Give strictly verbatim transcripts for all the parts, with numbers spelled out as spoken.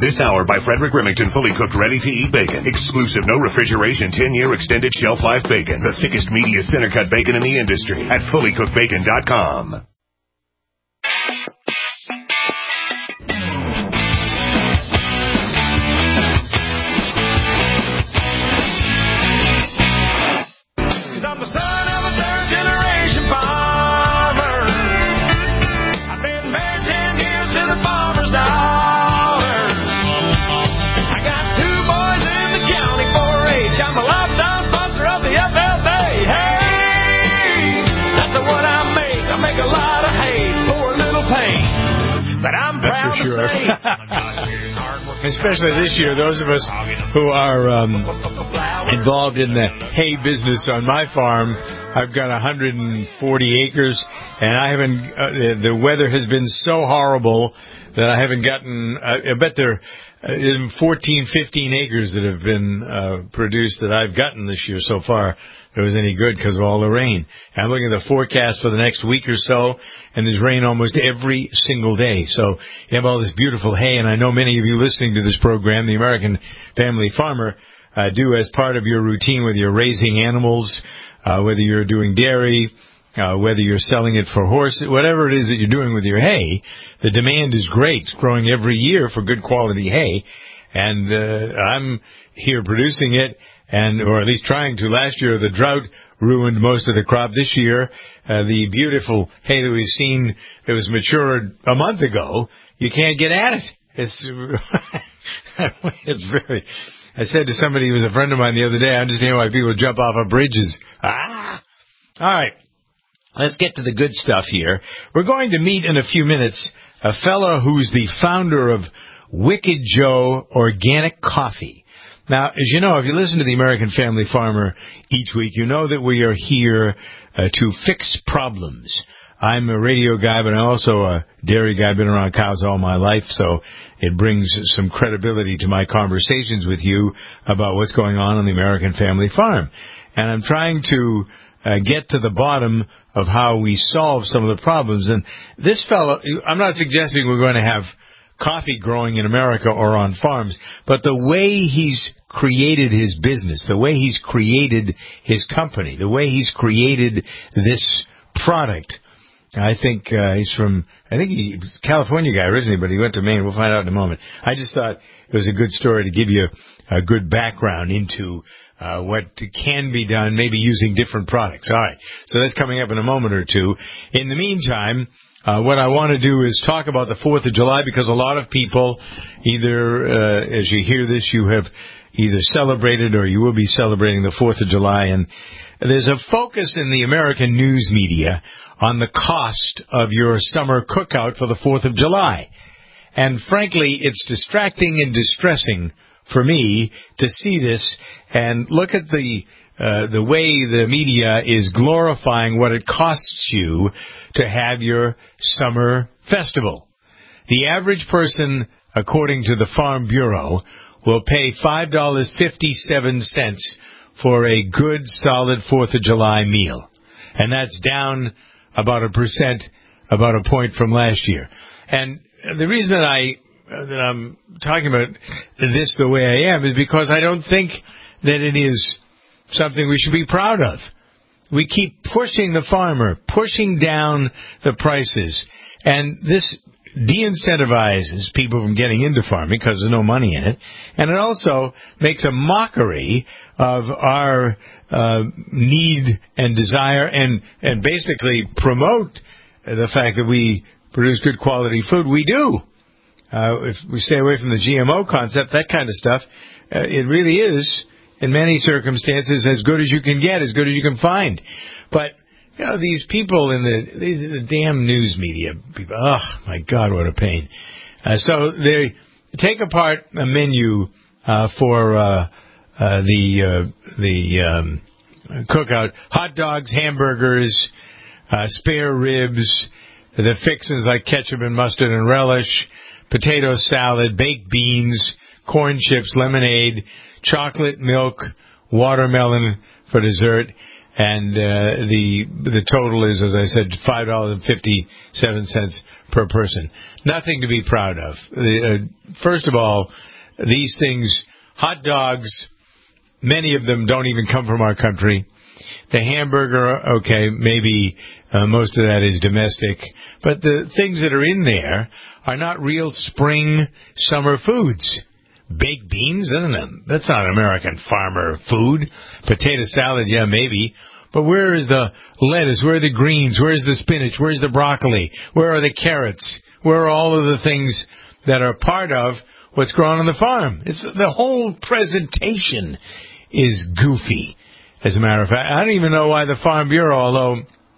This hour by Frederick Remington, fully cooked, ready-to-eat bacon. Exclusive, no refrigeration, ten-year extended shelf life bacon. The thickest, meatiest, center-cut bacon in the industry at fully cooked bacon dot com. For sure. Especially this year, those of us who are um, involved in the hay business on my farm, I've got one hundred forty acres, and I haven't. Uh, the weather has been so horrible that I haven't gotten. Uh, I bet there are fourteen, fifteen acres that have been uh, produced that I've gotten this year so far. It was any good because of all the rain. I'm looking at the forecast for the next week or so, and there's rain almost every single day. So you have all this beautiful hay, and I know many of you listening to this program, the American Family Farmer, uh, do as part of your routine, whether you're raising animals, uh, whether you're doing dairy, uh, whether you're selling it for horses, whatever it is that you're doing with your hay, the demand is great. It's growing every year for good quality hay, and uh, I'm here producing it. And, or at least trying to. Last year, the drought ruined most of the crop. This year, uh, the beautiful hay that we've seen that was matured a month ago, you can't get at it. It's, it's very, I said to somebody who was a friend of mine the other day, I understand why people jump off of bridges. Ah! All right. Let's get to the good stuff here. We're going to meet in a few minutes a fellow who's the founder of Wicked Joe Organic Coffee. Now, as you know, if you listen to the American Family Farmer each week, you know that we are here uh, to fix problems. I'm a radio guy, but I'm also a dairy guy. I've been around cows all my life, so it brings some credibility to my conversations with you about what's going on on the American Family Farm. And I'm trying to uh, get to the bottom of how we solve some of the problems. And this fellow, I'm not suggesting we're going to have coffee growing in America or on farms, but the way he's created his business, the way he's created his company, the way he's created this product, I think uh, he's from, I think he's a California guy originally, but he went to Maine. We'll find out in a moment. I just thought it was a good story to give you a good background into uh, what can be done, maybe using different products. All right, so that's coming up in a moment or two. In the meantime, Uh, what I want to do is talk about the fourth of July, because a lot of people, either uh, as you hear this, you have either celebrated or you will be celebrating the fourth of July. And there's a focus in the American news media on the cost of your summer cookout for the fourth of July. And frankly, it's distracting and distressing for me to see this and look at the uh, the way the media is glorifying what it costs you to have your summer festival. The average person, according to the Farm Bureau, will pay five dollars and fifty-seven cents for a good, solid fourth of July meal. And that's down about a percent, about a point from last year. And the reason that, I, that I'm talking about this the way I am is because I don't think that it is something we should be proud of. We keep pushing the farmer, pushing down the prices, and this de-incentivizes people from getting into farming because there's no money in it, and it also makes a mockery of our uh, need and desire, and, and basically promote the fact that we produce good quality food. We do. Uh, if we stay away from the G M O concept, that kind of stuff, uh, it really is, in many circumstances, as good as you can get, as good as you can find. But, you know, these people in the, these, the damn news media, people, oh, my God, what a pain. Uh, so they take apart a menu uh, for uh, uh, the uh, the um, cookout. Hot dogs, hamburgers, uh, spare ribs, the fixings like ketchup and mustard and relish, potato salad, baked beans, corn chips, lemonade, chocolate milk, watermelon for dessert. And uh, the the total is, as I said, five dollars and fifty-seven cents per person. Nothing to be proud of. Uh, first of all, these things, hot dogs, many of them don't even come from our country. The hamburger, okay, maybe uh, most of that is domestic. But the things that are in there are not real spring, summer foods. Baked beans, isn't it? That's not American farmer food. Potato salad, yeah, maybe. But where is the lettuce? Where are the greens? Where's the spinach? Where's the broccoli? Where are the carrots? Where are all of the things that are part of what's grown on the farm? It's the whole presentation is goofy. As a matter of fact, I don't even know why the Farm Bureau, although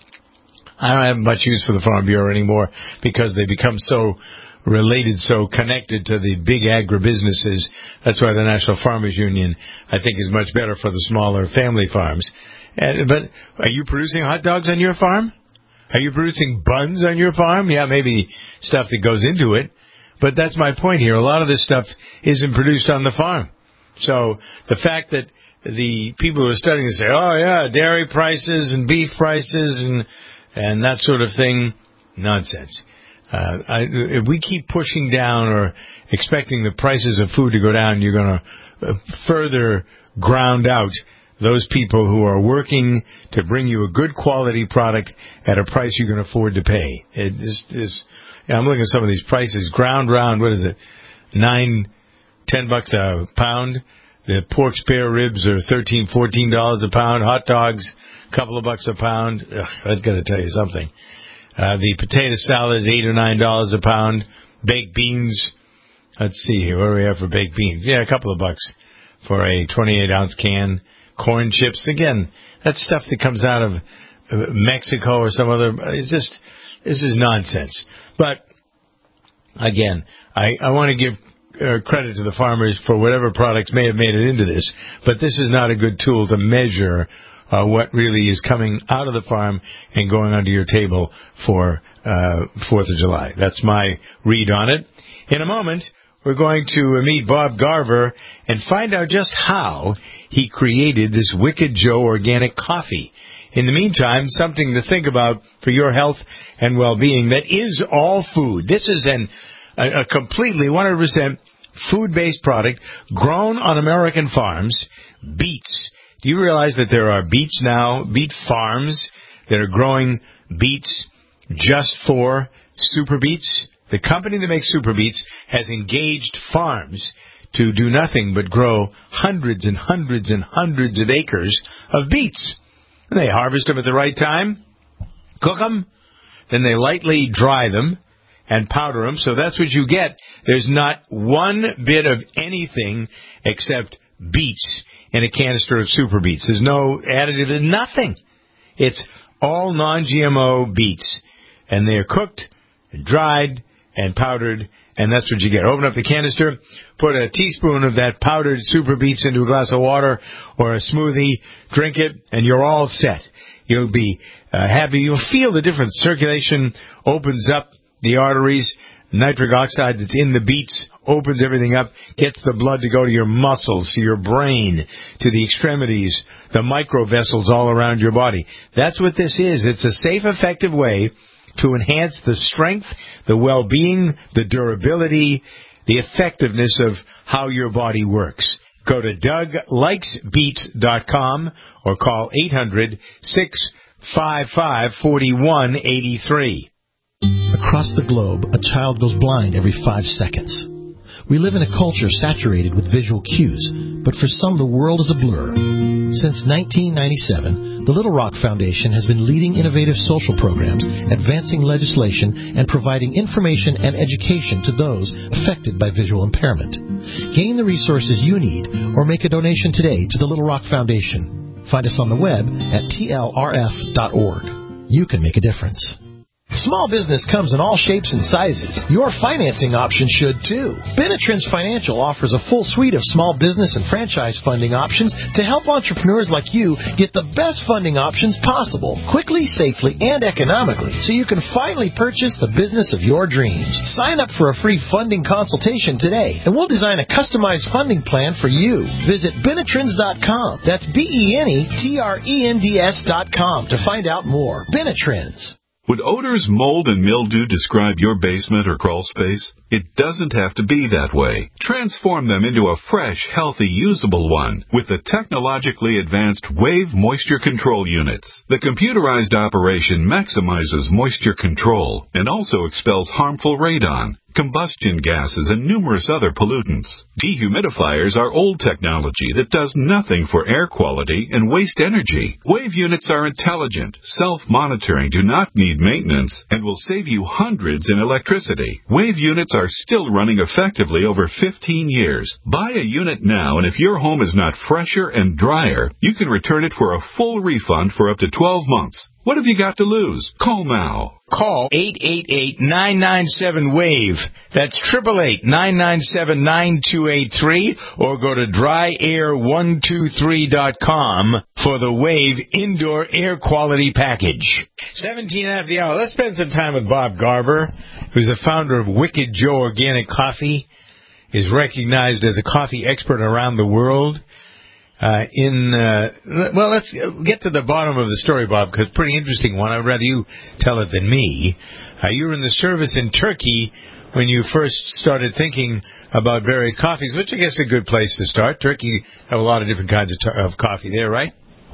I don't have much use for the Farm Bureau anymore because they become so related, so connected to the big agribusinesses. That's why the National Farmers Union, I think, is much better for the smaller family farms. And, but are you producing hot dogs on your farm? Are you producing buns on your farm? Yeah, maybe stuff that goes into it. But that's my point here. A lot of this stuff isn't produced on the farm. So the fact that the people who are studying say, oh, yeah, dairy prices and beef prices and and that sort of thing, nonsense. Uh, I, if we keep pushing down or expecting the prices of food to go down, you're going to uh, further ground out those people who are working to bring you a good quality product at a price you can afford to pay. It is, is you know, I'm looking at some of these prices. Ground round, what is it? Nine, ten bucks a pound. The pork spare ribs are thirteen, fourteen dollars a pound. Hot dogs, a couple of bucks a pound. Ugh, I've got to tell you something. Uh, the potato salad is eight or nine dollars a pound. Baked beans, let's see here. What do we have for baked beans? Yeah, a couple of bucks for a twenty-eight ounce can. Corn chips, again, that's stuff that comes out of Mexico or some other. It's just, this is nonsense. But again, I, I want to give uh, credit to the farmers for whatever products may have made it into this, but this is not a good tool to measure uh, what really is coming out of the farm and going onto your table for uh, fourth of July. That's my read on it. In a moment, we're going to meet Bob Garver and find out just how he created this Wicked Joe organic coffee. In the meantime, something to think about for your health and well-being that is all food. This is an, a, a completely one hundred percent food-based product grown on American farms, beets. Do you realize that there are beets now, beet farms that are growing beets just for super beets? The company that makes super beets has engaged farms to do nothing but grow hundreds and hundreds and hundreds of acres of beets. And they harvest them at the right time, cook them, then they lightly dry them and powder them. So that's what you get. There's not one bit of anything except beets in a canister of super beets. There's no additive, nothing. It's all non-G M O beets. And they're cooked, dried, and powdered, and that's what you get. Open up the canister, put a teaspoon of that powdered super beets into a glass of water or a smoothie, drink it, and you're all set. You'll be uh, happy. You'll feel the difference. Circulation opens up the arteries. Nitric oxide that's in the beets opens everything up, gets the blood to go to your muscles, to your brain, to the extremities, the microvessels all around your body. That's what this is. It's a safe, effective way to enhance the strength, the well-being, the durability, the effectiveness of how your body works. Go to Doug Likes Beets dot com or call eight hundred, six five five, four one eight three. Across the globe, a child goes blind every five seconds. We live in a culture saturated with visual cues, but for some the world is a blur. Since nineteen ninety-seven, the Little Rock Foundation has been leading innovative social programs, advancing legislation, and providing information and education to those affected by visual impairment. Gain the resources you need or make a donation today to the Little Rock Foundation. Find us on the web at T L R F dot org. You can make a difference. Small business comes in all shapes and sizes. Your financing option should too. Benetrends Financial offers a full suite of small business and franchise funding options to help entrepreneurs like you get the best funding options possible, quickly, safely, and economically, so you can finally purchase the business of your dreams. Sign up for a free funding consultation today, and we'll design a customized funding plan for you. Visit Benetrends dot com. That's B E N E T R E N D S dot com to find out more. Benetrends. Would odors, mold, and mildew describe your basement or crawl space? It doesn't have to be that way. Transform them into a fresh, healthy, usable one with the technologically advanced Wave Moisture Control Units. The computerized operation maximizes moisture control and also expels harmful radon, combustion gases, and numerous other pollutants. Dehumidifiers are old technology that does nothing for air quality and waste energy. Wave units are intelligent, self-monitoring, do not need maintenance, and will save you hundreds in electricity. Wave units are still running effectively over fifteen years. Buy a unit now, and if your home is not fresher and drier, you can return it for a full refund for up to twelve months. What have you got to lose? Call now. Call eight eight eight, nine nine seven, WAVE. That's eight eight eight, nine nine seven, nine two eight three, or go to dry air one two three dot com for the WAVE Indoor Air Quality Package. seventeen after the hour. Let's spend some time with Bob Garber, who's the founder of Wicked Joe Organic Coffee, is recognized as a coffee expert around the world. Uh, in, uh, well, let's get to the bottom of the story, Bob, because it's a pretty interesting one. I'd rather you tell it than me. Uh, you were in the service in Turkey when you first started thinking about various coffees, which I guess is a good place to start. Turkey have a lot of different kinds of, t- of coffee there, right?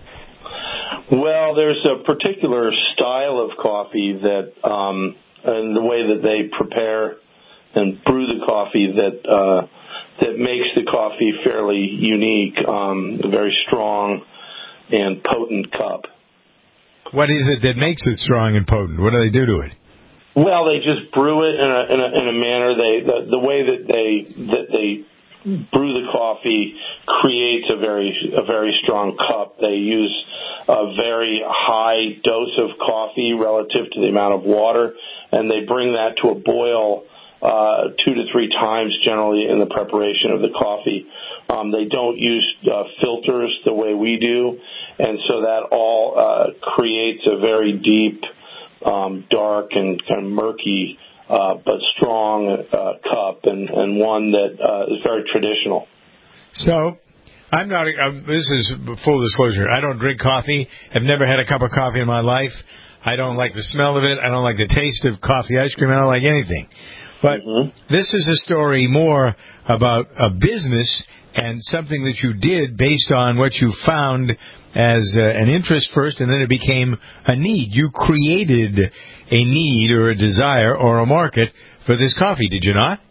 Well, there's a particular style of coffee that, um, and the way that they prepare and brew the coffee that, uh, that makes the coffee fairly unique, um, a very strong and potent cup. What is it that makes it strong and potent? What do they do to it? Well, they just brew it in a in a, in a manner. They the, the way that they that they brew the coffee creates a very a very strong cup. They use a very high dose of coffee relative to the amount of water, and they bring that to a boil Uh, two to three times generally in the preparation of the coffee. Um, they don't use uh, filters the way we do, and so that all uh, creates a very deep, um, dark, and kind of murky uh, but strong uh, cup, and, and one that uh, is very traditional. So, I'm not, uh, this is full disclosure, I don't drink coffee. I've never had a cup of coffee in my life. I don't like the smell of it. I don't like the taste of coffee ice cream. I don't like anything. But mm-hmm. This is a story more about a business and something that you did based on what you found as uh, an interest first, and then it became a need. You created a need or a desire or a market for this coffee, did you not?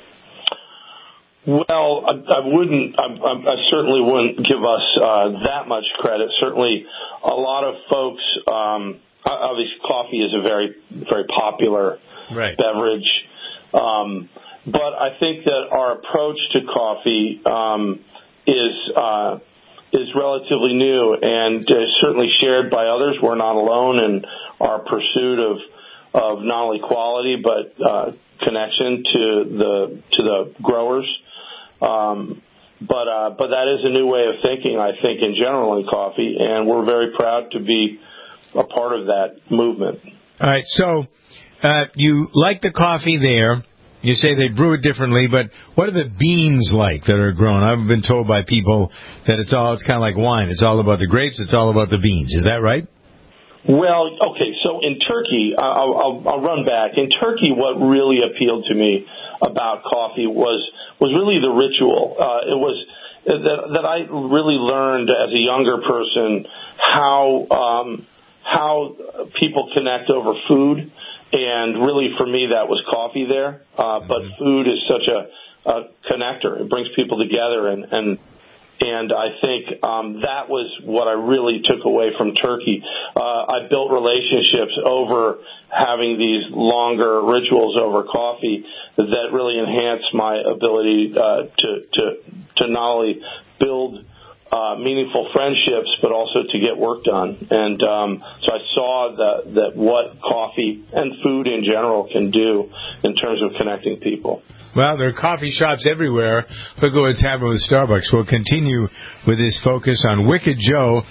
Well, I, I wouldn't. I, I certainly wouldn't give us uh, that much credit. Certainly, a lot of folks. Um, obviously, coffee is a very, very popular right. beverage. Um, but I think that our approach to coffee um, is uh, is relatively new and uh, certainly shared by others. We're not alone in our pursuit of of not only quality but uh, connection to the to the growers. Um, but uh, but that is a new way of thinking, I think, in general in coffee, and we're very proud to be a part of that movement. All right, so. Uh, you like the coffee there. You say they brew it differently, but what are the beans like that are grown? I've been told by people that it's all, it's kind of like wine. It's all about the grapes. It's all about the beans. Is that right? Well, okay. So in Turkey, I'll, I'll, I'll run back. In Turkey, what really appealed to me about coffee was, was really the ritual. Uh, it was that, that I really learned as a younger person how, um, how people connect over food. And really, for me, that was coffee there. Uh, but food is such a, a connector; it brings people together, and and and I think um, that was what I really took away from Turkey. Uh, I built relationships over having these longer rituals over coffee that really enhanced my ability uh, to to to not only build uh, meaningful friendships, but also to get work done. And um, so I saw that, that what coffee and food in general can do in terms of connecting people. Well, there are coffee shops everywhere. Look at what's happening with Starbucks. We'll continue with this focus on Wicked Joe.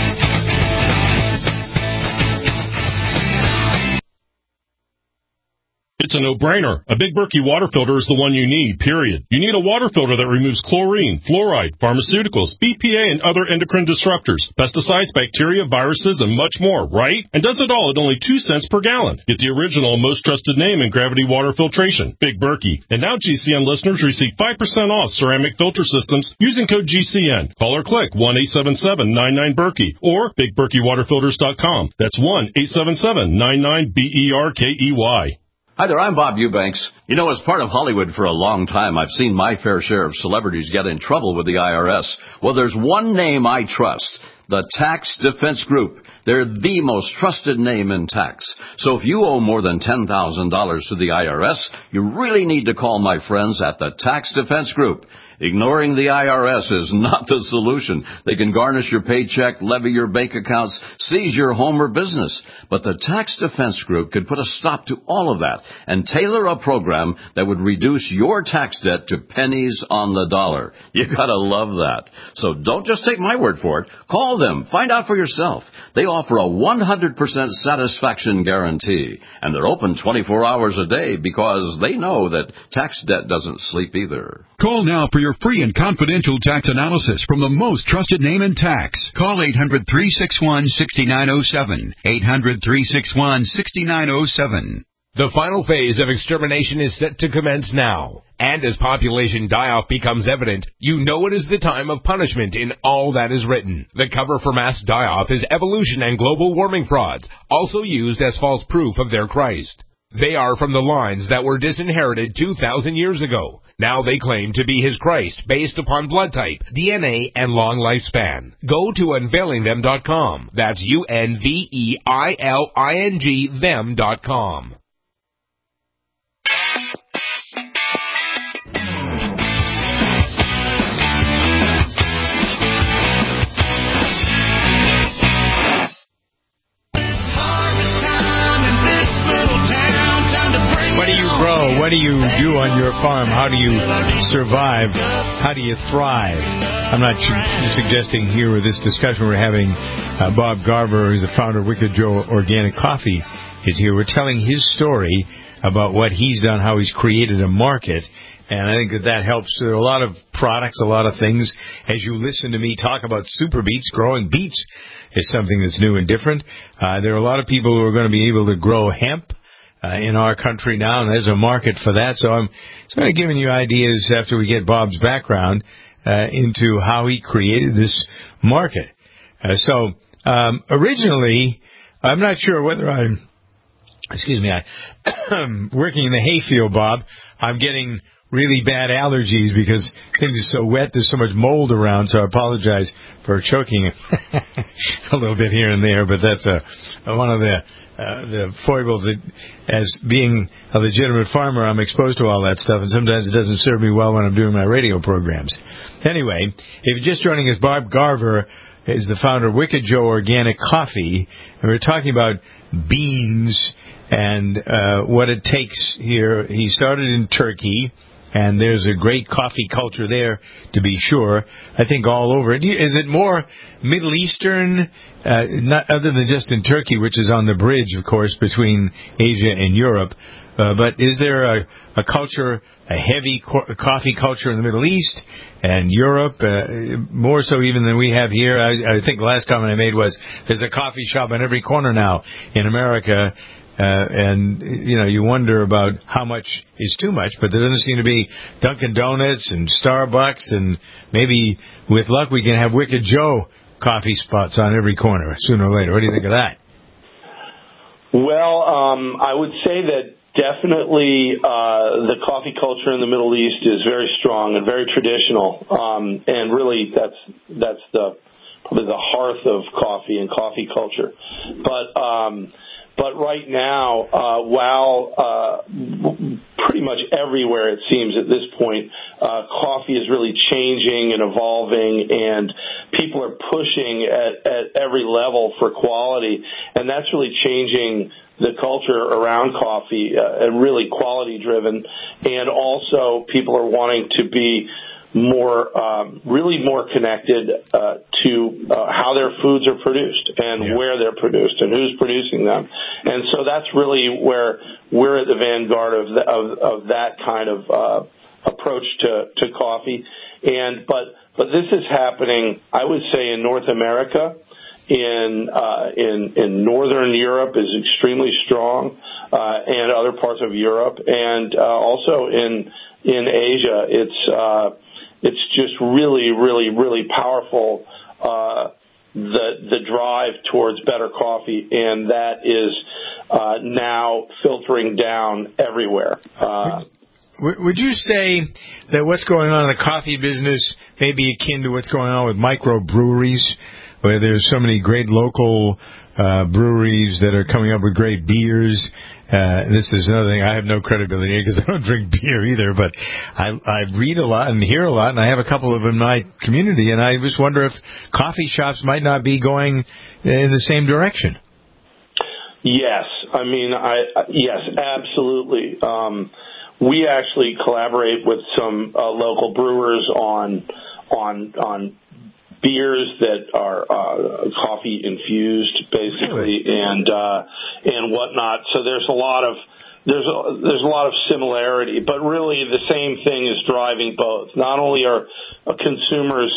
It's a no-brainer. A Big Berkey water filter is the one you need, period. You need a water filter that removes chlorine, fluoride, pharmaceuticals, B P A, and other endocrine disruptors, pesticides, bacteria, viruses, and much more, right? And does it all at only two cents per gallon. Get the original, most trusted name in gravity water filtration, Big Berkey. And now G C N listeners receive five percent off ceramic filter systems using code G C N. Call or click one eight seven seven nine nine Berkey or big berkey water filters dot com. That's one eight seven seven nine nine B E R K E Y. Hi there, I'm Bob Eubanks. You know, as part of Hollywood for a long time, I've seen my fair share of celebrities get in trouble with the I R S. Well, there's one name I trust, the Tax Defense Group. They're the most trusted name in tax. So if you owe more than ten thousand dollars to the I R S, you really need to call my friends at the Tax Defense Group. Ignoring the I R S is not the solution. They can garnish your paycheck, levy your bank accounts, seize your home or business. But the Tax Defense Group could put a stop to all of that and tailor a program that would reduce your tax debt to pennies on the dollar. You gotta love that. So don't just take my word for it. Call them. Find out for yourself. They offer a one hundred percent satisfaction guarantee. And they're open twenty-four hours a day because they know that tax debt doesn't sleep either. Call now for your free and confidential tax analysis from the most trusted name in tax. Call eight hundred, three six one, six nine zero seven. eight hundred, three six one, six nine zero seven. The final phase of extermination is set to commence now. And as population die-off becomes evident, you know it is the time of punishment in all that is written. The cover for mass die-off is evolution and global warming frauds, also used as false proof of their Christ. They are from the lines that were disinherited two thousand years ago. Now they claim to be his Christ based upon blood type, D N A, and long lifespan. Go to unveiling them dot com. That's U N V E I L I N G them dot com. What do you grow? What do you do on your farm? How do you survive? How do you thrive? I'm not suggesting here with this discussion we're having, uh, Bob Garver, who's the founder of Wicked Joe Organic Coffee, is here. We're telling his story about what he's done, how he's created a market. And I think that that helps. There are a lot of products, a lot of things. As you listen to me talk about super beets, growing beets is something that's new and different. Uh, there are a lot of people who are going to be able to grow hemp Uh, in our country now, and there's a market for that. So I'm sort of giving you ideas after we get Bob's background uh, into how he created this market. Uh, so um, originally, I'm not sure whether I'm, excuse me, I, I'm working in the hayfield, Bob. I'm getting really bad allergies because things are so wet. There's so much mold around, so I apologize for choking a little bit here and there, but that's a, a one of the Uh, the foibles that, as being a legitimate farmer, I'm exposed to all that stuff, and sometimes it doesn't serve me well when I'm doing my radio programs. Anyway, if you're just joining us, Bob Garver is the founder of Wicked Joe Organic Coffee, and we're talking about beans and uh, what it takes here. He started in Turkey, and there's a great coffee culture there, to be sure. I think all over. Is it more Middle Eastern, uh, not other than just in Turkey, which is on the bridge, of course, between Asia and Europe? Uh, but is there a, a culture, a heavy co- coffee culture in the Middle East and Europe, uh, more so even than we have here? I, I think the last comment I made was there's a coffee shop on every corner now in America. Uh, and, you know, you wonder about how much is too much, but there doesn't seem to be Dunkin' Donuts and Starbucks, and maybe with luck we can have Wicked Joe coffee spots on every corner sooner or later. What do you think of that? Well, um, I would say that definitely uh, the coffee culture in the Middle East is very strong and very traditional, um, and really that's that's the probably the hearth of coffee and coffee culture. But um But right now, uh, while uh, pretty much everywhere, it seems, at this point. Uh, coffee is really changing and evolving, and people are pushing at, at every level for quality, and that's really changing the culture around coffee, uh, and really quality-driven. And also, people are wanting to be more, um, really more connected uh, to uh, how their foods are produced and yeah. where they're produced and who's producing them. And so that's really where we're at the vanguard of the, of, of that kind of uh, approach to, to coffee. And but but this is happening, I would say, in North America. In uh, in in Northern Europe is extremely strong, uh, and other parts of Europe, and uh, also in in Asia, it's uh, it's just really, really, really powerful. Uh, the the drive towards better coffee, and that is uh, now filtering down everywhere. Uh, Would you say that what's going on in the coffee business may be akin to what's going on with microbreweries, where there's so many great local uh, breweries that are coming up with great beers? Uh, this is another thing. I have no credibility because I don't drink beer either, but I, I read a lot and hear a lot, and I have a couple of them in my community, and I just wonder if coffee shops might not be going in the same direction. Yes. I mean, I yes, absolutely. Um, we actually collaborate with some uh, local brewers on on on beers that are uh, coffee infused, basically, really? and uh, and whatnot. So there's a lot of there's a, there's a lot of similarity, but really the same thing is driving both. Not only are uh, consumers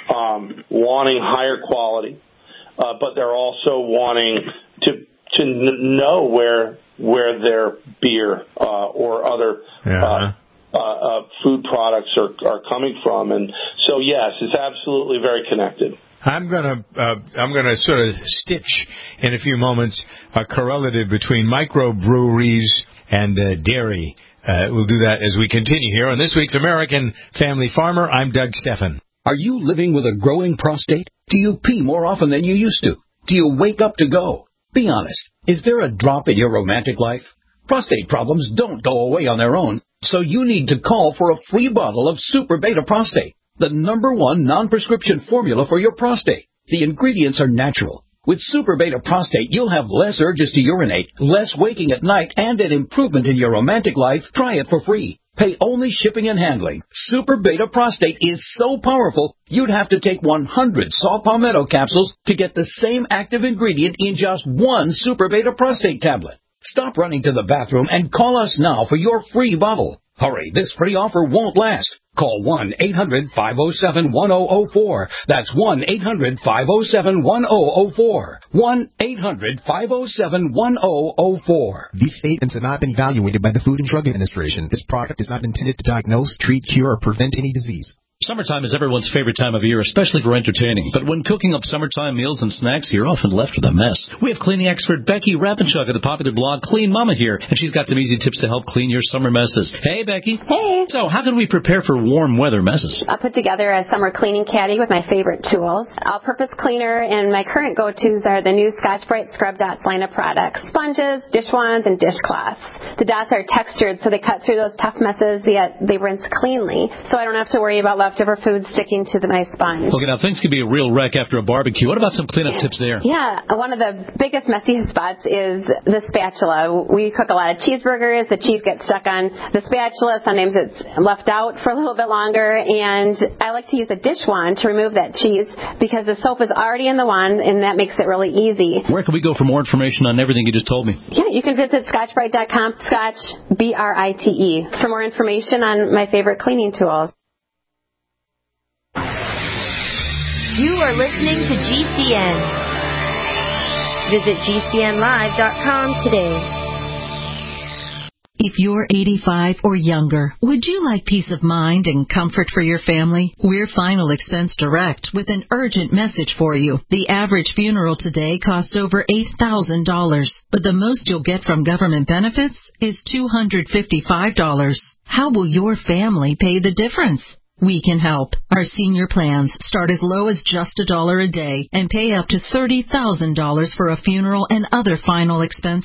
um, wanting higher quality, uh, but they're also wanting to to n- know where where their beer uh, or other yeah. uh, Uh, uh, food products are, are coming from, and so yes, it's absolutely very connected. I'm gonna uh, I'm gonna sort of stitch in a few moments a correlative between microbreweries and uh, dairy. Uh, we'll do that as we continue here on this week's American Family Farmer. I'm Doug Steffen. Are you living with a growing prostate? Do you pee more often than you used to? Do you wake up to go? Be honest. Is there a drop in your romantic life? Prostate problems don't go away on their own. So you need to call for a free bottle of Super Beta Prostate, the number one non-prescription formula for your prostate. The ingredients are natural. With Super Beta Prostate, you'll have less urges to urinate, less waking at night, and an improvement in your romantic life. Try it for free. Pay only shipping and handling. Super Beta Prostate is so powerful, you'd have to take one hundred saw palmetto capsules to get the same active ingredient in just one Super Beta Prostate tablet. Stop running to the bathroom and call us now for your free bottle. Hurry, this free offer won't last. Call one eight hundred five oh seven one oh oh four. That's one eight hundred five oh seven one oh oh four. one eight hundred five oh seven one oh oh four. These statements have not been evaluated by the Food and Drug Administration. This product is not intended to diagnose, treat, cure, or prevent any disease. Summertime is everyone's favorite time of year, especially for entertaining. But when cooking up summertime meals and snacks, you're often left with a mess. We have cleaning expert Becky Rappenchuk of the popular blog Clean Mama here, and she's got some easy tips to help clean your summer messes. Hey, Becky. Hey. So how can we prepare for warm weather messes? I'll put together a summer cleaning caddy with my favorite tools. All-purpose cleaner, and my current go-tos are the new Scotch-Brite Scrub Dots line of products. Sponges, dish wands, and dishcloths. The dots are textured, so they cut through those tough messes, yet they rinse cleanly, so I don't have to worry about leftover food sticking to the nice sponge. Okay, now things can be a real wreck after a barbecue. What about some cleanup tips there? Yeah, one of the biggest messiest spots is the spatula. We cook a lot of cheeseburgers. The cheese gets stuck on the spatula. Sometimes it's left out for a little bit longer, and I like to use a dish wand to remove that cheese because the soap is already in the wand, and that makes it really easy. Where can we go for more information on everything you just told me? Yeah, you can visit scotch brite dot com, Scotch, B R I T E, for more information on my favorite cleaning tools. You are listening to G C N. Visit G C N live dot com today. If you're eighty-five or younger, would you like peace of mind and comfort for your family? We're Final Expense Direct with an urgent message for you. The average funeral today costs over eight thousand dollars, but the most you'll get from government benefits is two hundred fifty-five dollars. How will your family pay the difference? We can help. Our senior plans start as low as just a dollar a day and pay up to thirty thousand dollars for a funeral and other final expenses.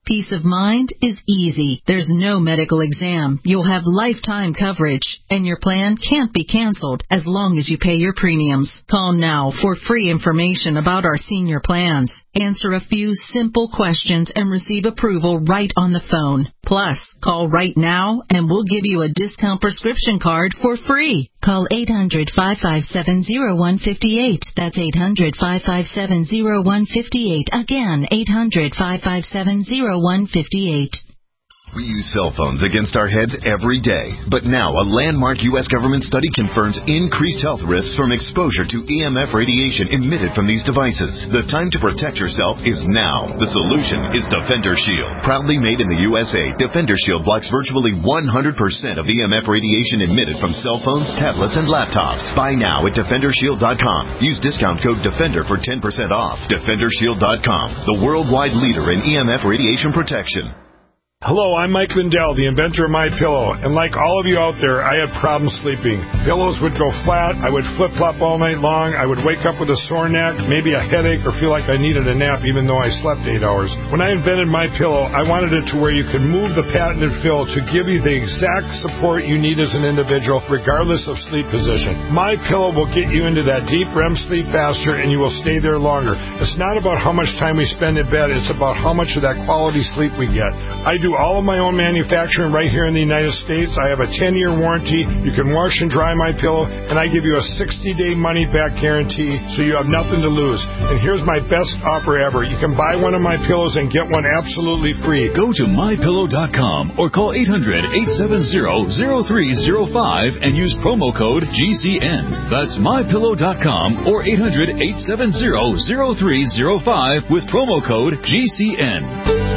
Peace of mind is easy. There's no medical exam. You'll have lifetime coverage, and your plan can't be canceled as long as you pay your premiums. Call now for free information about our senior plans. Answer a few simple questions and receive approval right on the phone. Plus, call right now and we'll give you a discount prescription card for free. Call eight hundred, five five seven, zero one five eight. That's eight hundred, five five seven, zero one five eight. Again, eight hundred, five five seven, zero one five eight. We use cell phones against our heads every day. But now, a landmark U S government study confirms increased health risks from exposure to E M F radiation emitted from these devices. The time to protect yourself is now. The solution is Defender Shield. Proudly made in the U S A, Defender Shield blocks virtually one hundred percent of E M F radiation emitted from cell phones, tablets, and laptops. Buy now at Defender Shield dot com. Use discount code DEFENDER for ten percent off. Defender Shield dot com, the worldwide leader in E M F radiation protection. Hello, I'm Mike Lindell, the inventor of MyPillow, and like all of you out there, I had problems sleeping. Pillows would go flat, I would flip-flop all night long, I would wake up with a sore neck, maybe a headache, or feel like I needed a nap even though I slept eight hours. When I invented MyPillow, I wanted it to where you could move the patented fill to give you the exact support you need as an individual, regardless of sleep position. MyPillow will get you into that deep R E M sleep faster, and you will stay there longer. It's not about how much time we spend in bed, it's about how much of that quality sleep we get. I do all of my own manufacturing right here in the United States. I have a ten-year warranty. You can wash and dry my pillow, and I give you a sixty-day money-back guarantee, so you have nothing to lose. And here's my best offer ever. You can buy one of my pillows and get one absolutely free. Go to my pillow dot com or call eight hundred, eight seven zero, zero three zero five and use promo code G C N. That's my pillow dot com or eight hundred, eight seven zero, zero three zero five with promo code G C N.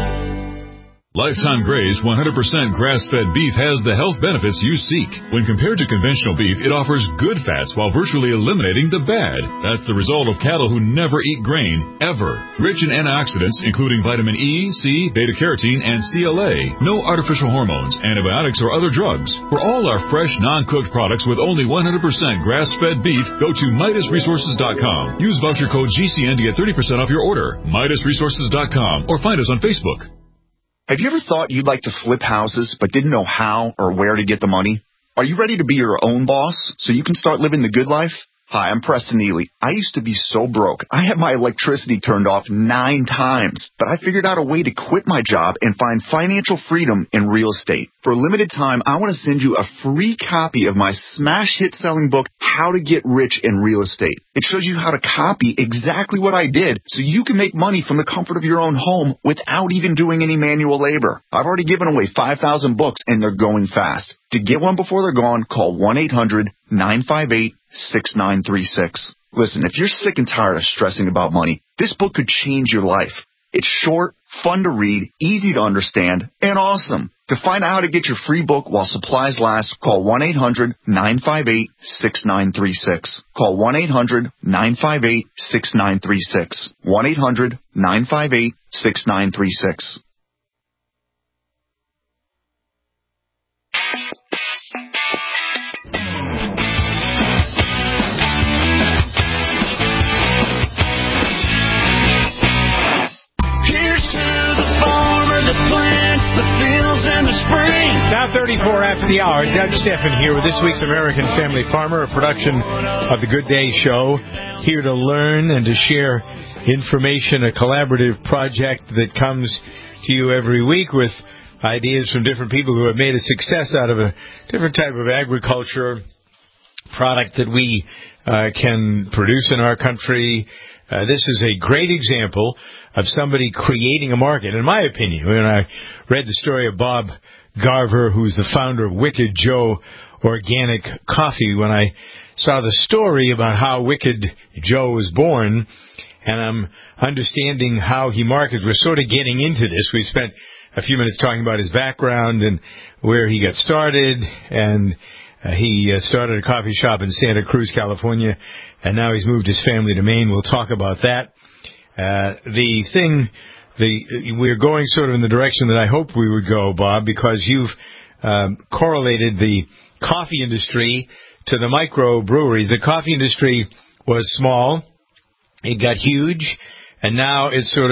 Lifetime Gray's one hundred percent grass-fed beef has the health benefits you seek. When compared to conventional beef, it offers good fats while virtually eliminating the bad. That's the result of cattle who never eat grain, ever. Rich in antioxidants, including vitamin E, C, beta-carotene, and C L A. No artificial hormones, antibiotics, or other drugs. For all our fresh, non-cooked products with only one hundred percent grass-fed beef, go to Midas Resources dot com. Use voucher code G C N to get thirty percent off your order. Midas Resources dot com or find us on Facebook. Have you ever thought you'd like to flip houses but didn't know how or where to get the money? Are you ready to be your own boss so you can start living the good life? Hi, I'm Preston Neely. I used to be so broke. I had my electricity turned off nine times, but I figured out a way to quit my job and find financial freedom in real estate. For a limited time, I want to send you a free copy of my smash hit selling book, How to Get Rich in Real Estate. It shows you how to copy exactly what I did so you can make money from the comfort of your own home without even doing any manual labor. I've already given away five thousand books and they're going fast. To get one before they're gone, call one eight hundred, nine five eight, six nine three six. Listen, if you're sick and tired of stressing about money, this book could change your life. It's short, fun to read, easy to understand, and awesome. To find out how to get your free book while supplies last, call one eight hundred, nine five eight, six nine three six. Call one eight hundred, nine five eight, six nine three six. one eight hundred, nine five eight, six nine three six. Now thirty-four after the hour. Doug Steffen here with this week's American Family Farmer, a production of the Good Day Show, here to learn and to share information, a collaborative project that comes to you every week with ideas from different people who have made a success out of a different type of agriculture product that we uh, can produce in our country. Uh, this is a great example of somebody creating a market, in my opinion. When I read the story of Bob Garver, who's the founder of Wicked Joe Organic Coffee, when I saw the story about how Wicked Joe was born, and I'm understanding how he markets, we're sort of getting into this. We spent a few minutes talking about his background and where he got started, and Uh, he uh, started a coffee shop in Santa Cruz, California, and now he's moved his family to Maine. We'll talk about that. Uh, the thing, the we're going sort of in the direction that I hoped we would go, Bob, because you've um, correlated the coffee industry to the microbreweries. The coffee industry was small. It got huge, and now it's sort of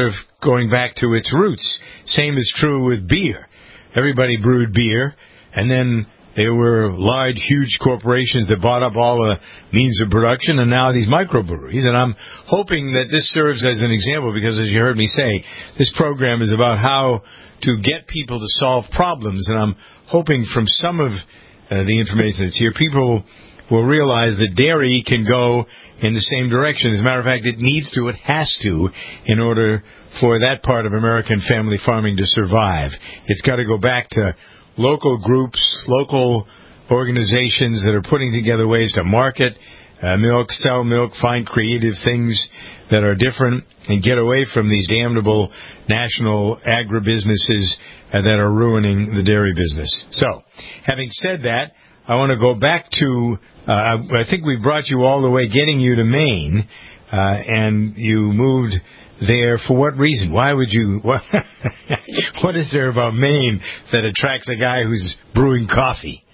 going back to its roots. Same is true with beer. Everybody brewed beer, and then there were large, huge corporations that bought up all the means of production, and now these microbreweries. And I'm hoping that this serves as an example, because as you heard me say, this program is about how to get people to solve problems. And I'm hoping from some of uh, the information that's here, people will realize that dairy can go in the same direction. As a matter of fact, it needs to, it has to, in order for that part of American family farming to survive. It's got to go back to local groups, local organizations that are putting together ways to market uh, milk, sell milk, find creative things that are different, and get away from these damnable national agribusinesses uh, that are ruining the dairy business. So, having said that, I want to go back to, uh, I think we brought you all the way, getting you to Maine, uh, and you moved there for what reason? Why would you, what, what is there about Maine that attracts a guy who's brewing coffee?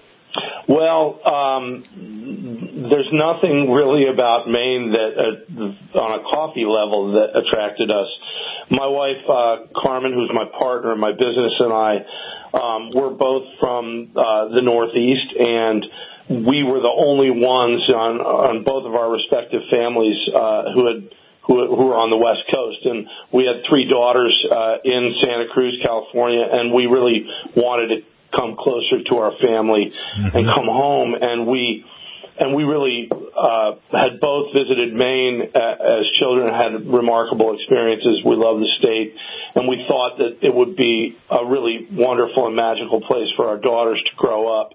Well, um, there's nothing really about Maine that, uh, on a coffee level, that attracted us. My wife, uh, Carmen, who's my partner in my business, and I, um, we're both from uh, the Northeast, and we were the only ones on, on both of our respective families uh, who had who, who were on the West Coast. And we had three daughters uh, in Santa Cruz, California, and we really wanted to come closer to our family mm-hmm. and come home. And we and we really uh, had both visited Maine uh, as children, had remarkable experiences. We love the state, and we thought that it would be a really wonderful and magical place for our daughters to grow up.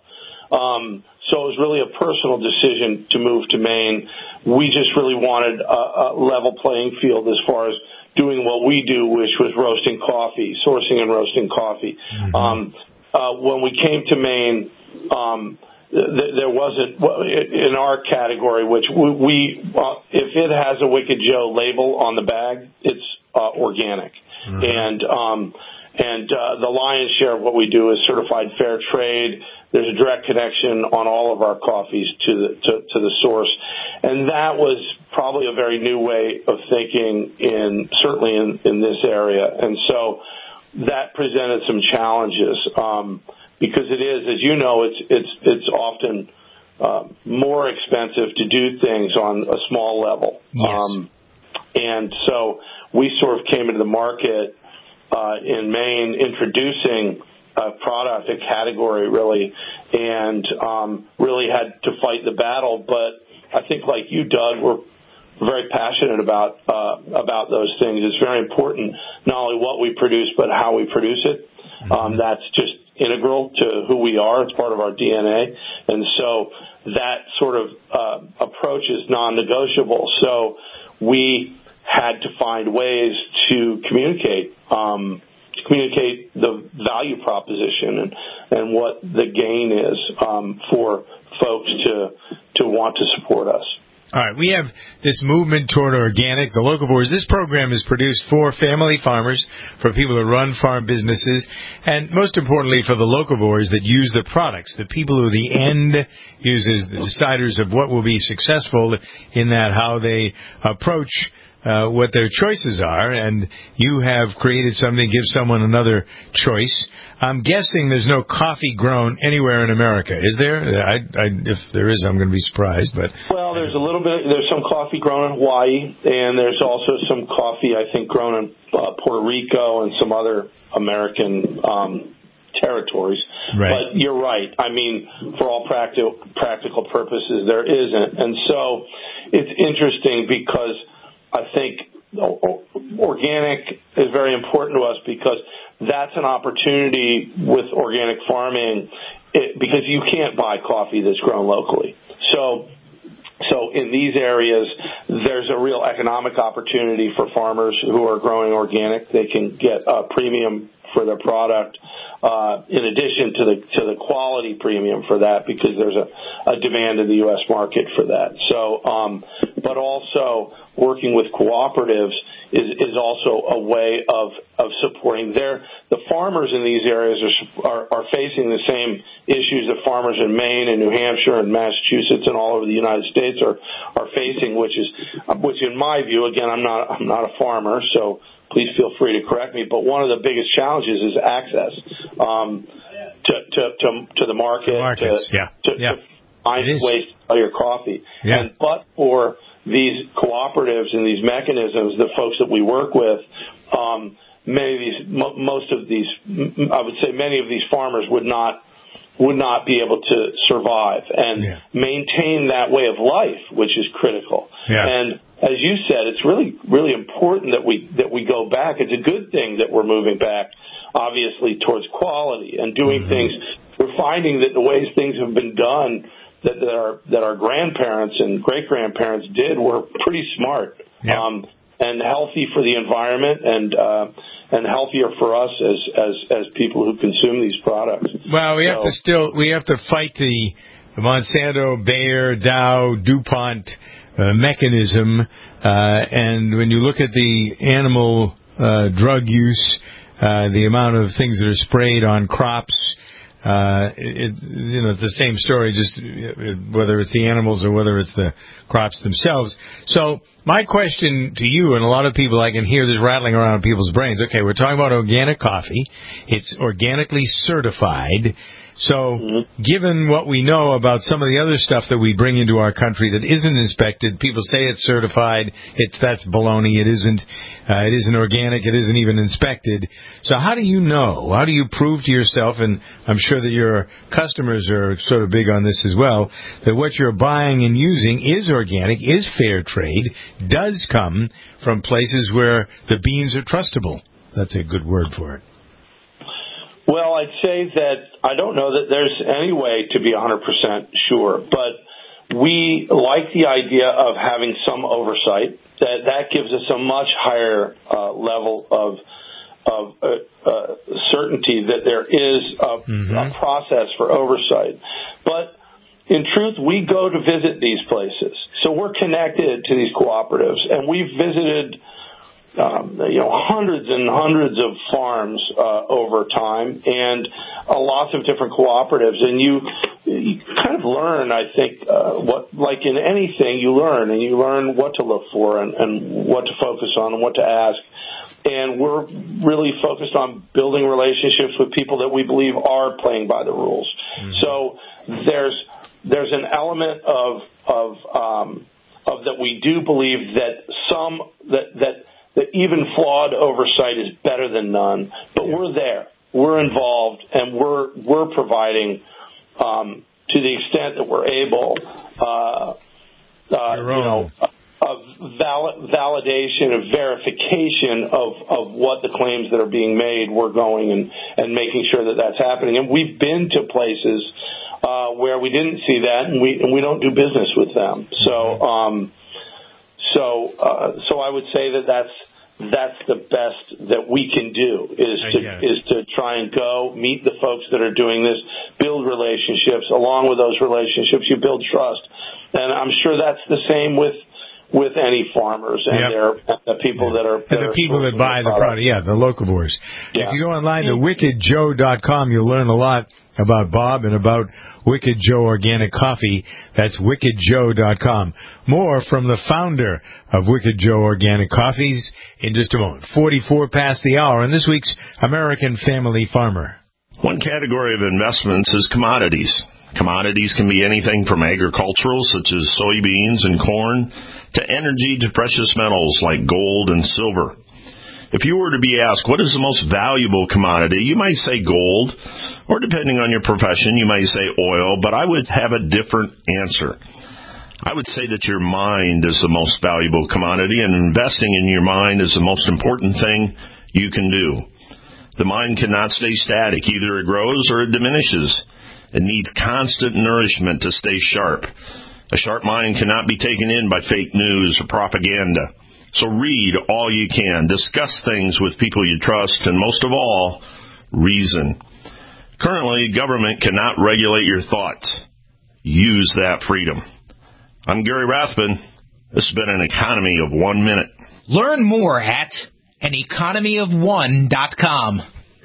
Um, so it was really a personal decision to move to Maine. We just really wanted a, a level playing field as far as doing what we do, which was roasting coffee, sourcing and roasting coffee. Mm-hmm. Um, uh, when we came to Maine, um, th- there wasn't, in our category, which we, we uh, if it has a Wicked Joe label on the bag, it's uh, organic. Mm-hmm. And um, and uh, the lion's share of what we do is certified fair trade. There's a direct connection on all of our coffees to the to, to the source, and that was probably a very new way of thinking in certainly in, in this area, and so that presented some challenges um, because it is, as you know, it's it's it's often uh, more expensive to do things on a small level, yes. um, and so we sort of came into the market uh, in Maine introducing a product, a category really, and um, really had to fight the battle. But I think, like you, Doug, we're very passionate about uh, about those things. It's very important not only what we produce, but how we produce it. Mm-hmm. Um, that's just integral to who we are. It's part of our D N A. And so that sort of uh, approach is non-negotiable. So we had to find ways to communicate um communicate the value proposition and, and what the gain is um, for folks to to want to support us. All right, we have this movement toward organic, the Locavores. This program is produced for family farmers, for people that run farm businesses, and most importantly for the Locavores that use the products, the people who are the end users, the deciders of what will be successful in that, how they approach Uh, what their choices are, and you have created something to give someone another choice. I'm guessing there's no coffee grown anywhere in America, is there? I, I, if there is, I'm going to be surprised. But well, there's a little bit. There's some coffee grown in Hawaii, and there's also some coffee, I think, grown in uh, Puerto Rico and some other American um, territories. Right. But you're right. I mean, for all practical practical purposes, there isn't, and so it's interesting because I think organic is very important to us because that's an opportunity with organic farming it, because you can't buy coffee that's grown locally. So, so in these areas, there's a real economic opportunity for farmers who are growing organic. They can get a premium for their product, uh, in addition to the to the quality premium for that, because there's a, a demand in the U S market for that. So um, but also working with cooperatives is, is also a way of, of supporting their, the farmers in these areas are, are, are facing the same issues that farmers in Maine and New Hampshire and Massachusetts and all over the United States are, are facing, which is, which in my view, again, I'm not, I'm not a farmer, so please feel free to correct me, but one of the biggest challenges is access, um, to, to, to, to the market, the markets, to, yeah. to, yeah. to find ways to sell your coffee. Yeah. And but for these cooperatives and these mechanisms, the folks that we work with, um, many of these, mo- most of these, I would say many of these farmers would not would not be able to survive and yeah. maintain that way of life, which is critical. Yeah. And as you said, it's really, really important that we that we go back. It's a good thing that we're moving back, obviously, towards quality and doing mm-hmm. things. We're finding that the ways things have been done that, that our that our grandparents and great grandparents did were pretty smart yeah. um, and healthy for the environment and uh, and healthier for us as, as as people who consume these products. Well, we so, have to still we have to fight the Monsanto, Bayer, Dow, DuPont uh, mechanism, uh, and when you look at the animal uh, drug use, uh, the amount of things that are sprayed on crops. Uh, it, you know, it's the same story, just whether it's the animals or whether it's the crops themselves. So my question to you, and a lot of people, I can hear this rattling around in people's brains. Okay, we're talking about organic coffee. It's organically certified. So given what we know about some of the other stuff that we bring into our country that isn't inspected, people say it's certified. It's that's baloney. It isn't. Uh, it isn't organic. It isn't even inspected. So how do you know? How do you prove to yourself, and I'm sure that your customers are sort of big on this as well, that what you're buying and using is organic, is fair trade, does come from places where the beans are trustable? That's a good word for it. Well, I'd say that I don't know that there's any way to be one hundred percent sure, but we like the idea of having some oversight. That that gives us a much higher uh, level of of uh, uh, certainty that there is a, mm-hmm. a process for oversight. But in truth, we go to visit these places, so we're connected to these cooperatives, and we've visited. Um, you know, hundreds and hundreds of farms uh, over time, and uh, lots of different cooperatives. And you, you kind of learn, I think, uh, what, like in anything, you learn, and you learn what to look for, and, and what to focus on, and what to ask. And we're really focused on building relationships with people that we believe are playing by the rules. Mm-hmm. So there's there's an element of of um, of that we do believe that some that that. that even flawed oversight is better than none, but yeah. we're there, we're involved, and we're we're providing, um, to the extent that we're able, uh, uh, you know, a, a val- validation, a verification of, of what the claims that are being made. We're going and, and making sure that that's happening, and we've been to places uh, where we didn't see that, and we and we don't do business with them. So. Um, So, uh, so I would say that that's that's the best that we can do is to is to try and go meet the folks that are doing this, build relationships. Along with those relationships, you build trust, and I'm sure that's the same with with any farmers and yep. their the people that are that and the are people that buy the product. Yeah, the locavores. Yeah. If you go online to wicked joe dot com, you'll learn a lot about Bob and about Wicked Joe Organic Coffee. That's wicked joe dot com. More from the founder of Wicked Joe Organic Coffees in just a moment. forty-four past the hour in this week's American Family Farmer. One category of investments is commodities. Commodities can be anything from agricultural, such as soybeans and corn, to energy to precious metals like gold and silver. If you were to be asked what is the most valuable commodity, you might say gold, or depending on your profession, you might say oil, but I would have a different answer. I would say that your mind is the most valuable commodity, and investing in your mind is the most important thing you can do. The mind cannot stay static. Either it grows or it diminishes. It needs constant nourishment to stay sharp. A sharp mind cannot be taken in by fake news or propaganda. So read all you can. Discuss things with people you trust, and most of all, reason. Currently, government cannot regulate your thoughts. Use that freedom. I'm Gary Rathbun. This has been an economy of one minute. Learn more at an economy of one dot com.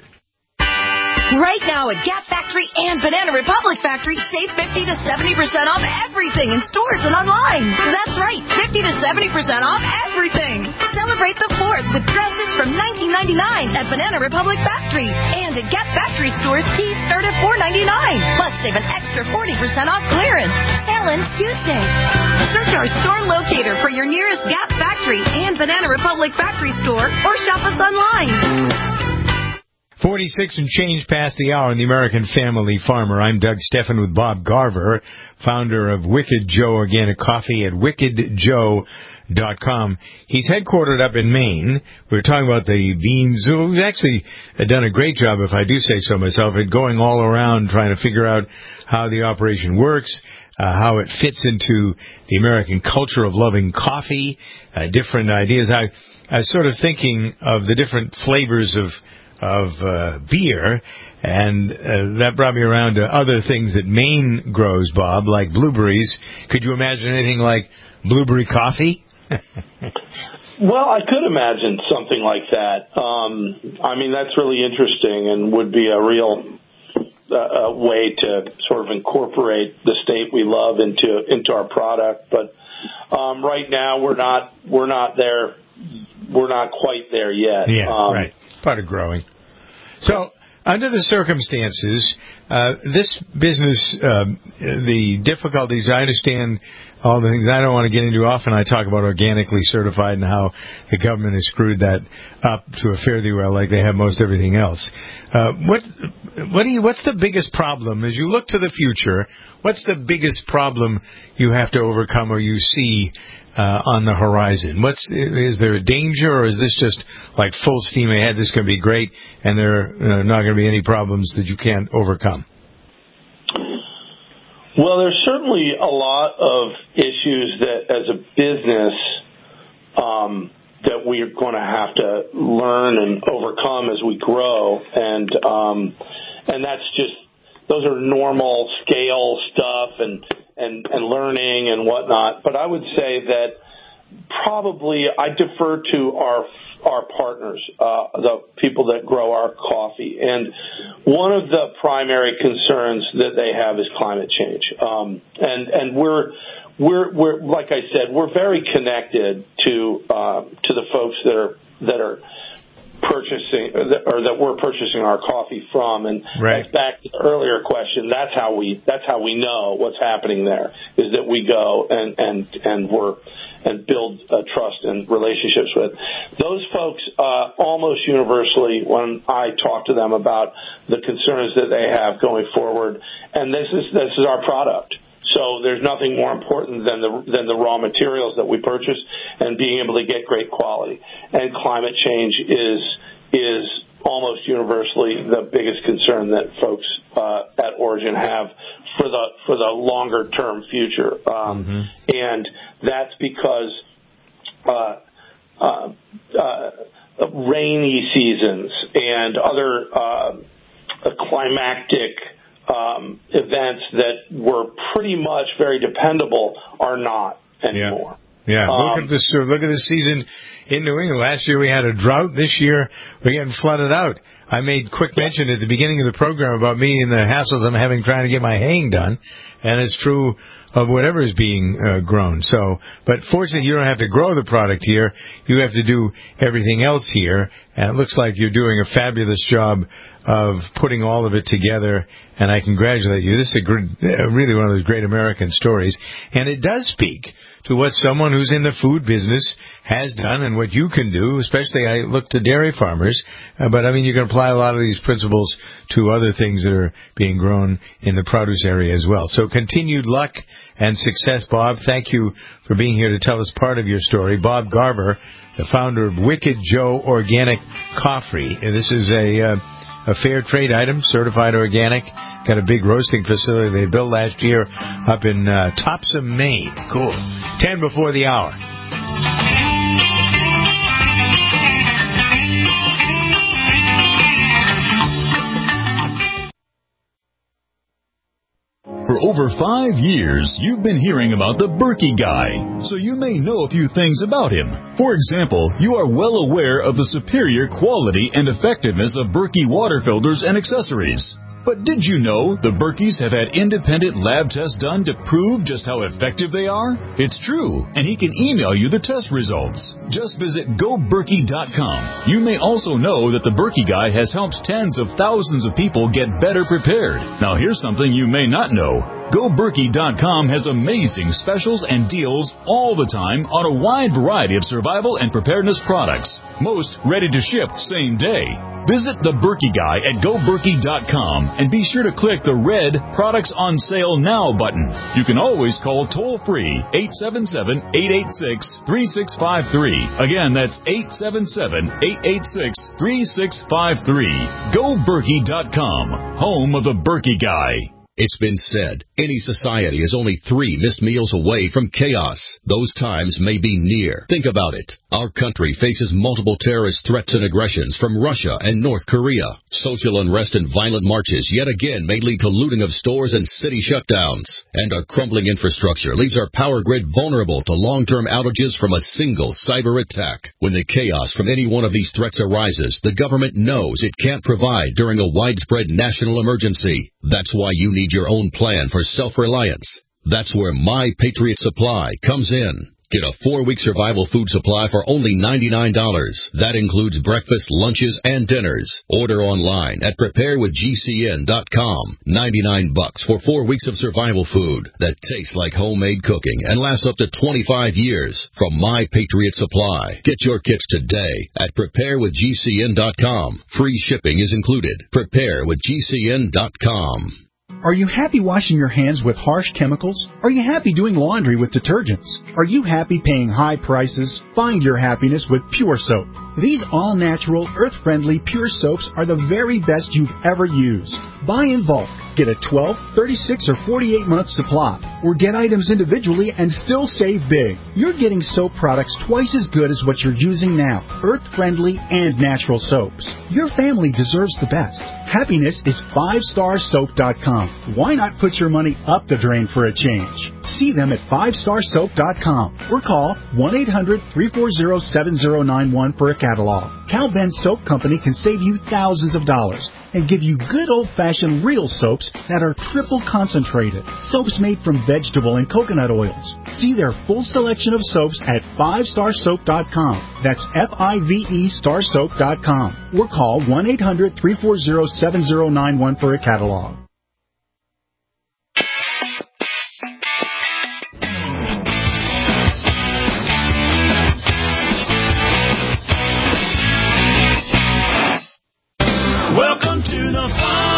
Right now at Gap Factory and Banana Republic Factory, save fifty to seventy percent off everything in stores and online. That's right, fifty to seventy percent off everything. Celebrate the fourth with dresses from nineteen ninety-nine at Banana Republic Factory. And at Gap Factory stores, tees start at four ninety-nine. Plus, save an extra forty percent off clearance. Sale ends Tuesday. Search our store locator for your nearest Gap Factory and Banana Republic Factory store or shop us online. forty-six and change past the hour in the American Family Farmer. I'm Doug Steffen with Bob Garver, founder of Wicked Joe Organic Coffee at wicked joe dot com. He's headquartered up in Maine. We were talking about the beans. We've actually done a great job, if I do say so myself, at going all around trying to figure out how the operation works, uh, how it fits into the American culture of loving coffee, uh, different ideas. I, I was sort of thinking of the different flavors of of uh, beer, and uh, that brought me around to other things that Maine grows, Bob, like blueberries. Could you imagine anything like blueberry coffee? Well, I could imagine something like that. Um, I mean, that's really interesting and would be a real uh, way to sort of incorporate the state we love into into our product. But um, right now, we're not we're not there. We're not quite there yet. Yeah, um, right. Part of growing. So, under the circumstances, uh, this business, uh, the difficulties, I understand all the things I don't want to get into. Often I talk about organically certified and how the government has screwed that up to a fare thee well, like they have most everything else. Uh, what, what do you, what's the biggest problem as you look to the future? What's the biggest problem you have to overcome or you see Uh, on the horizon? What's is there a danger, or is this just like full steam ahead? This is going to be great, and there are uh, not going to be any problems that you can't overcome? Well, there's certainly a lot of issues that, as a business, um, that we are going to have to learn and overcome as we grow, and um, and that's just those are normal scale stuff and. And, and learning and whatnot. But I would say that probably I defer to our our partners, uh, the people that grow our coffee. And one of the primary concerns that they have is climate change. Um, and and we're we're we're like I said, we're very connected to uh, to the folks that are that are. purchasing or that we're purchasing our coffee from, and right. That's back to the earlier question. That's how we that's how we know what's happening there, is that we go and and and we're and build uh, trust and relationships with those folks. Uh, almost universally, when I talk to them about the concerns that they have going forward, and this is this is our product. So there's nothing more important than the than the raw materials that we purchase and being able to get great quality. And climate change is is almost universally the biggest concern that folks uh, at Origin have for the for the longer term future. Um, mm-hmm. And that's because uh, uh, uh, rainy seasons and other uh, climactic Um, events that were pretty much very dependable are not anymore. Yeah, yeah. Um, look at this. Look at the season in New England. Last year we had a drought. This year we're getting flooded out. I made quick mention at the beginning of the program about me and the hassles I'm having trying to get my haying done, and it's true of whatever is being uh, grown. So, but fortunately, you don't have to grow the product here. You have to do everything else here, and it looks like you're doing a fabulous job of putting all of it together, and I congratulate you. This is a good, uh, really one of those great American stories, and it does speak to what someone who's in the food business has done and what you can do, especially I look to dairy farmers, uh, but I mean you can apply a lot of these principles to other things that are being grown in the produce area as well. So continued luck and success, Bob. Thank you for being here to tell us part of your story. Bob Garver, the founder of Wicked Joe Organic Coffee. And this is a... Uh, A fair trade item, certified organic. Got a big roasting facility they built last year up in uh, Topsom, Maine. Cool. Ten before the hour. For over five years, you've been hearing about the Berkey Guy, so you may know a few things about him. For example, you are well aware of the superior quality and effectiveness of Berkey water filters and accessories. But did you know the Berkeys have had independent lab tests done to prove just how effective they are? It's true, and he can email you the test results. Just visit go berkey dot com. You may also know that the Berkey Guy has helped tens of thousands of people get better prepared. Now here's something you may not know. go berkey dot com has amazing specials and deals all the time on a wide variety of survival and preparedness products. Most ready to ship same day. Visit the Berkey Guy at go berkey dot com and be sure to click the red Products on Sale Now button. You can always call toll-free eight seven seven, eight eight six, three six five three. Again, that's eight seven seven, eight eight six, three six five three. go berkey dot com, home of the Berkey Guy. It's been said, any society is only three missed meals away from chaos. Those times may be near. Think about it. Our country faces multiple terrorist threats and aggressions from Russia and North Korea. Social unrest and violent marches yet again may lead to looting of stores and city shutdowns. And our crumbling infrastructure leaves our power grid vulnerable to long-term outages from a single cyber attack. When the chaos from any one of these threats arises, the government knows it can't provide during a widespread national emergency. That's why you need your own plan for self-reliance. That's where My Patriot Supply comes in. Get a four-week survival food supply for only ninety-nine dollars. That includes breakfast, lunches, and dinners. Order online at prepare with G C N dot com. ninety-nine bucks for four weeks of survival food that tastes like homemade cooking and lasts up to twenty-five years from My Patriot Supply. Get your kits today at prepare with G C N dot com. Free shipping is included. prepare with G C N dot com. Are you happy washing your hands with harsh chemicals? Are you happy doing laundry with detergents? Are you happy paying high prices? Find your happiness with Pure Soap. These all-natural, earth-friendly Pure Soaps are the very best you've ever used. Buy in bulk. Get a twelve, thirty-six, or forty-eight month supply. Or get items individually and still save big. You're getting soap products twice as good as what you're using now. Earth-friendly and natural soaps. Your family deserves the best. Happiness is five star soap dot com. Why not put your money up the drain for a change? See them at five star soap dot com or call one eight hundred, three four zero, seven zero nine one for a catalog. Cal Ben Soap Company can save you thousands of dollars and give you good old-fashioned real soaps that are triple concentrated. Soaps made from vegetable and coconut oils. See their full selection of soaps at five star soap dot com. That's F I V E star soap dot com. Or call one eight hundred, three four zero, seven zero nine one for a catalog. Welcome to the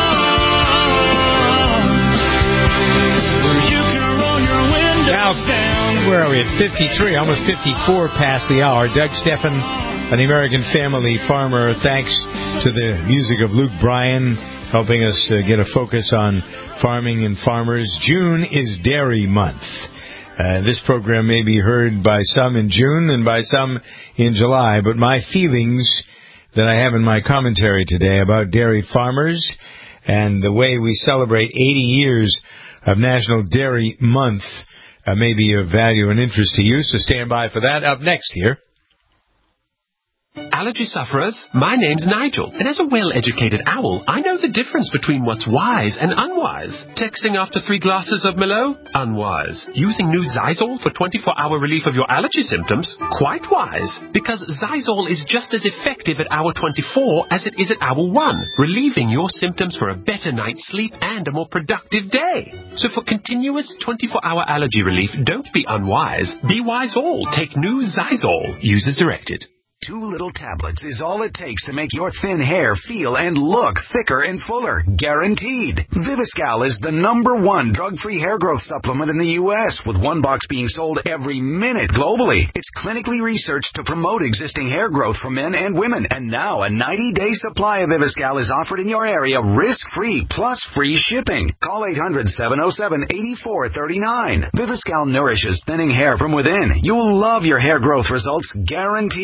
farm, where you can roll your windows Now, down. where are we? At fifty-three, almost fifty-four past the hour. Doug Steffen, an American Family Farmer. Thanks to the music of Luke Bryan, helping us uh, get a focus on farming and farmers. June is Dairy Month. Uh, this program may be heard by some in June and by some in July, but my feelings that I have in my commentary today about dairy farmers and the way we celebrate eighty years of National Dairy Month uh, may be of value and interest to you, so stand by for that. Up next here. Allergy sufferers, my name's Nigel, and as a well-educated owl, I know the difference between what's wise and unwise. Texting after three glasses of Merlot? Unwise. Using new Zysol for twenty-four hour relief of your allergy symptoms? Quite wise, because Zysol is just as effective at hour twenty-four as it is at hour one, relieving your symptoms for a better night's sleep and a more productive day. So for continuous twenty-four hour allergy relief, don't be unwise. Be wise all. Take new Zysol. Use as directed. Two little tablets is all it takes to make your thin hair feel and look thicker and fuller. Guaranteed. Viviscal is the number one drug-free hair growth supplement in the U S, with one box being sold every minute globally. It's clinically researched to promote existing hair growth for men and women. And now a ninety day supply of Viviscal is offered in your area risk-free plus free shipping. Call eight hundred, seven oh seven, eight four three nine. Viviscal nourishes thinning hair from within. You'll love your hair growth results, guaranteed.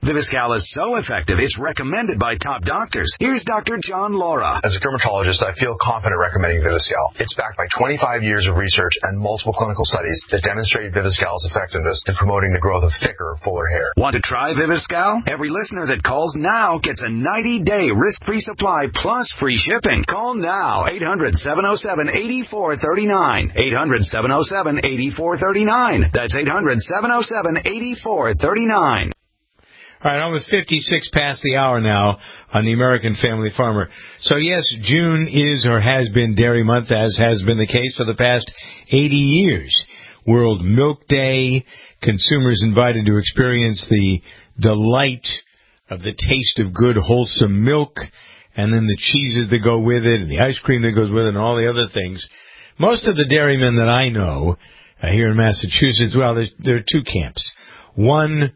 Viviscal is so effective, it's recommended by top doctors. Here's Doctor John Laura. As a dermatologist, I feel confident recommending Viviscal. It's backed by twenty-five years of research and multiple clinical studies that demonstrate Viviscal's effectiveness in promoting the growth of thicker, fuller hair. Want to try Viviscal? Every listener that calls now gets a ninety-day risk-free supply plus free shipping. Call now, eight hundred, seven oh seven, eight four three nine. eight hundred, seven oh seven, eight four three nine. That's eight hundred, seven oh seven, eight four three nine. All right, almost fifty-six past the hour now on the American Family Farmer. So, yes, June is or has been Dairy Month, as has been the case for the past eighty years. World Milk Day, consumers invited to experience the delight of the taste of good, wholesome milk, and then the cheeses that go with it, and the ice cream that goes with it, and all the other things. Most of the dairymen that I know uh, here in Massachusetts, well, there, there are two camps. One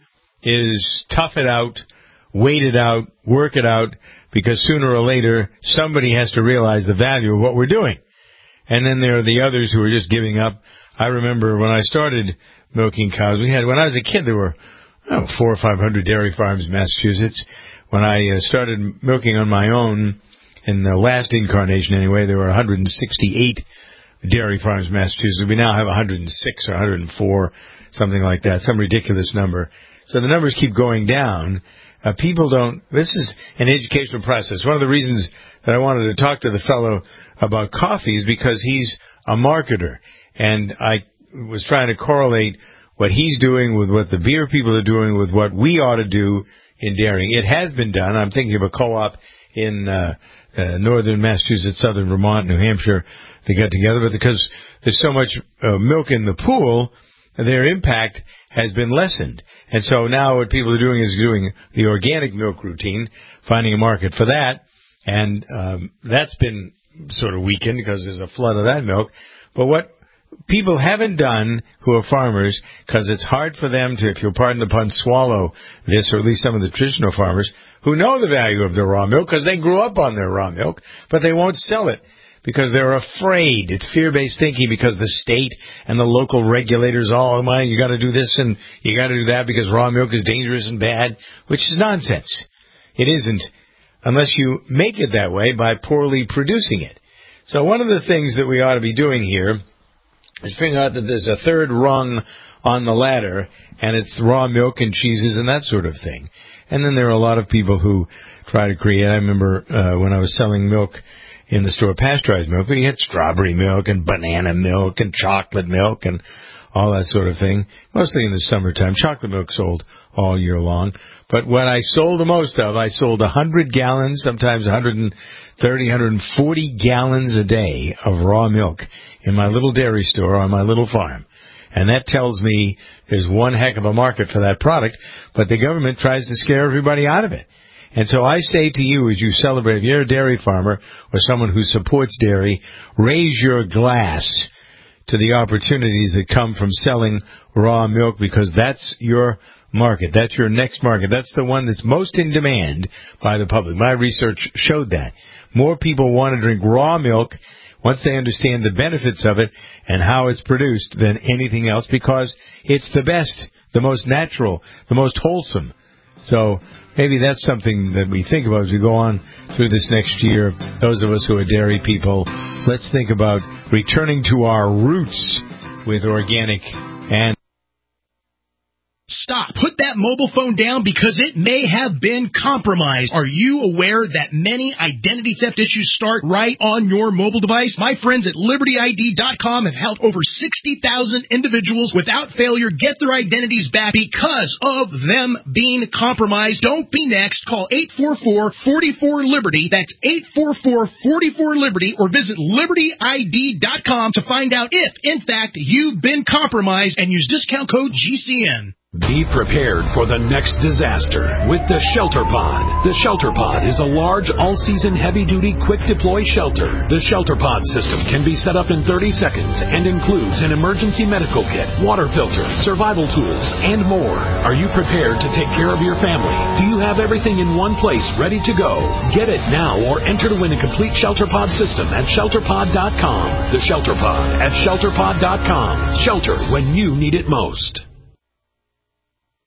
is tough it out, wait it out, work it out, because sooner or later somebody has to realize the value of what we're doing. And then there are the others who are just giving up. I remember when I started milking cows, we had, when I was a kid, there were oh, four or five hundred dairy farms in Massachusetts. When I uh, started milking on my own, in the last incarnation anyway, there were one hundred sixty-eight dairy farms in Massachusetts. We now have one hundred six or one hundred four, something like that, some ridiculous number. So the numbers keep going down. Uh, people don't, this is an educational process. One of the reasons that I wanted to talk to the fellow about coffee is because he's a marketer. And I was trying to correlate what he's doing with what the beer people are doing with what we ought to do in dairying. It has been done. I'm thinking of a co-op in uh, uh, northern Massachusetts, southern Vermont, New Hampshire. They got together, but because there's so much uh, milk in the pool, their impact has been lessened. And so now what people are doing is doing the organic milk routine, finding a market for that, and um, that's been sort of weakened because there's a flood of that milk. But what people haven't done who are farmers, because it's hard for them to, if you'll pardon the pun, swallow this, or at least some of the traditional farmers who know the value of their raw milk because they grew up on their raw milk, but they won't sell it because they're afraid. It's fear-based thinking because the state and the local regulators, oh, my, you got to do this and you got to do that because raw milk is dangerous and bad, which is nonsense. It isn't unless you make it that way by poorly producing it. So one of the things that we ought to be doing here is figuring out that there's a third rung on the ladder, and it's raw milk and cheeses and that sort of thing. And then there are a lot of people who try to create, I remember uh, when I was selling milk in the store, pasteurized milk, we had strawberry milk and banana milk and chocolate milk and all that sort of thing, mostly in the summertime. Chocolate milk sold all year long. But what I sold the most of, I sold one hundred gallons, sometimes one hundred thirty, one hundred forty gallons a day of raw milk in my little dairy store on my little farm. And that tells me there's one heck of a market for that product, but the government tries to scare everybody out of it. And so I say to you, as you celebrate, if you're a dairy farmer or someone who supports dairy, raise your glass to the opportunities that come from selling raw milk, because that's your market. That's your next market. That's the one that's most in demand by the public. My research showed that. More people want to drink raw milk once they understand the benefits of it and how it's produced than anything else, because it's the best, the most natural, the most wholesome. So maybe that's something that we think about as we go on through this next year. Those of us who are dairy people, let's think about returning to our roots with organic and Stop. Put that mobile phone down because it may have been compromised. Are you aware that many identity theft issues start right on your mobile device? My friends at Liberty I D dot com have helped over sixty thousand individuals without failure get their identities back because of them being compromised. Don't be next. Call eight four four, four four, Liberty. That's eight four four, four four, Liberty, or visit Liberty I D dot com to find out if, in fact, you've been compromised, and use discount code G C N. Be prepared for the next disaster with the Shelter Pod. The Shelter Pod is a large, all-season, heavy-duty, quick-deploy shelter. The Shelter Pod system can be set up in thirty seconds and includes an emergency medical kit, water filter, survival tools, and more. Are you prepared to take care of your family? Do you have everything in one place ready to go? Get it now or enter to win a complete Shelter Pod system at shelter pod dot com. The Shelter Pod at shelter pod dot com. Shelter when you need it most.